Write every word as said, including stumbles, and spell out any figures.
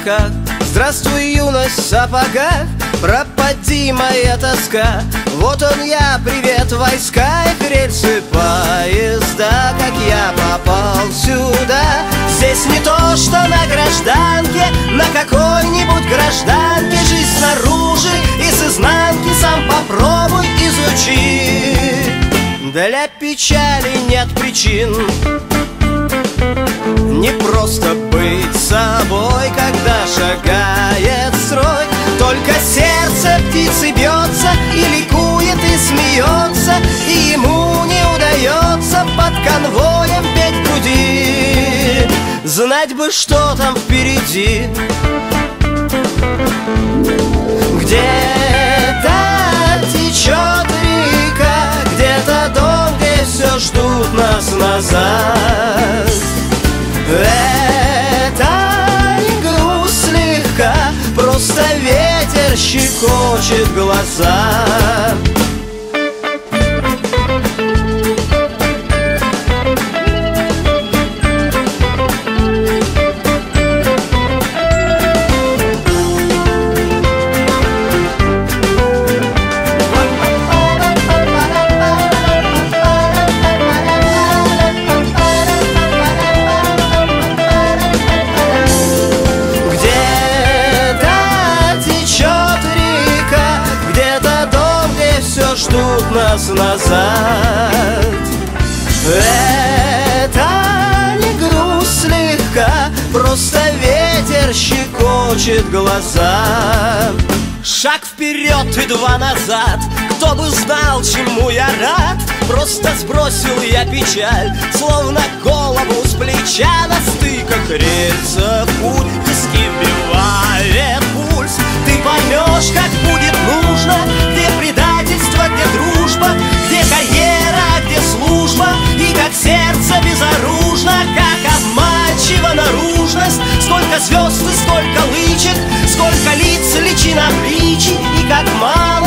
облаках. Здравствуй, юность в сапогах, пропади моя тоска. Вот он я, привет, войска и рельсы поезда. Как я попал сюда? Здесь не то, что на гражданке, на какой-нибудь гражданке. Жизнь снаружи и с изнанки сам попробуй изучи. Для печали нет причин, не просто быть собой, когда шагает строй. Только сердце птицы бьется и ликует, и смеется, и ему не удается под конвоем петь в груди. Знать бы, что там впереди. Где-то течет река, где-то дом, где все ждут нас назад. Это не грусть слегка, просто ветер щекочет глаза. Ждут нас назад. Это не грусть слегка, просто ветер щекочет глаза. Шаг вперед и два назад, кто бы знал, чему я рад. Просто сбросил я печаль, словно голову с плеча. На стыках рельсов путь, виски вбивает пульс. Ты поймешь, как будет нужно, где предательство, где дружба, где карьера, где служба, и как сердце безоружно, как обманчива наружность. Сколько звезд и сколько лычек, сколько лиц, личина в личи, и как мало